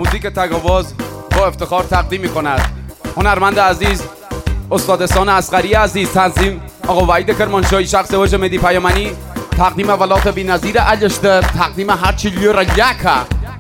موزیک تگاواز با افتخار تقدیم می‌کند هنرمند عزیز استاد احسان اصغری عزیز، تنظیم آقا وحید کرمانشاهی، شخص وجه مهدی پیامنی، تقدیم ولات بی‌نظیر الشتر، تقدیم هر چی لیور یکا.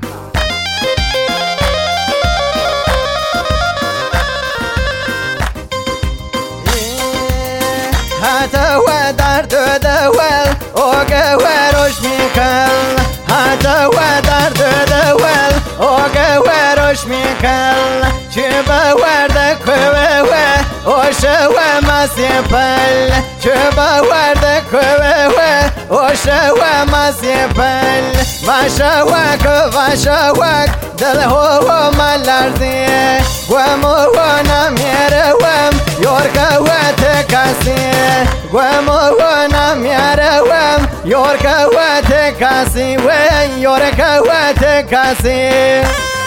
حتی و درد دول اوگه و روش میکل، حتی و درد دول اوگه و روش میکل، چی باورده کوه و اوشه و مسیپل، چی باورده کوه و اوشه و مسیپل، مشاوک و شاوک دل هو ملرزیه و نمیره وم یورکه و تکاسیه و نمیره وم یورکه و تکاسی و یورکه و تکاسی.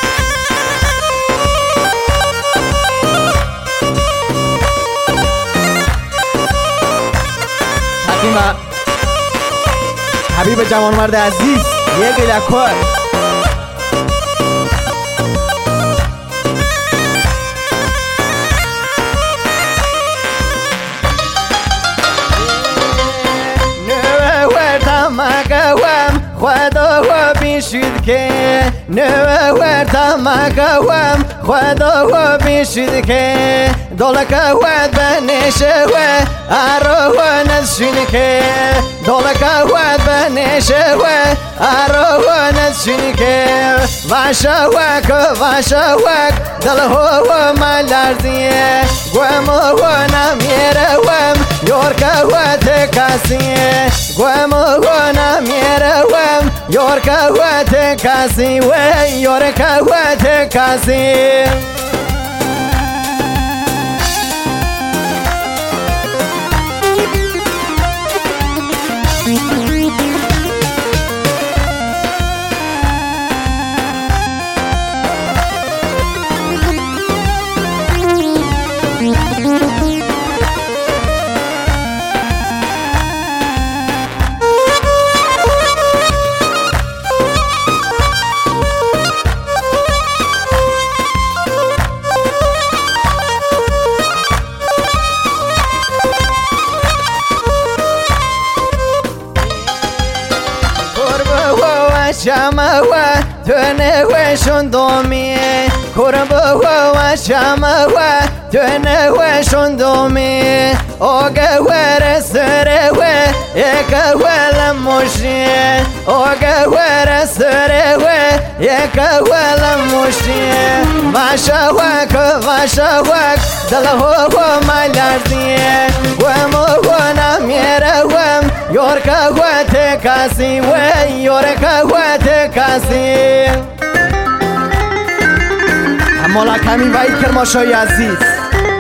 حکیمه حبیب جوانمرد عزیز یک لکور مقوام خدا و بیشید که نوه ورد مقوام خدا و بیشید که دولک ود بنشه و ارو و نشین که دولک ود بنشه و ارو و نشین که وشوک دل هو ملرزیه گوم و نمیره وم یورکه و تکاسیه گوم و نمیره وم یورکه و تکاسی و یورکه و تکاسی. شمع و تنه و شندومیه کربه و شمع و تنه و شندومیه آگه و رسره و یک و لموشیه آگه و رسره و یک و لموشیه وشوک دل هو ملرزیه وم و نمیره وم یورکه و تکاسی و یورکه و تکاسی. مولا کمی وحید کرمانشاهی عزیز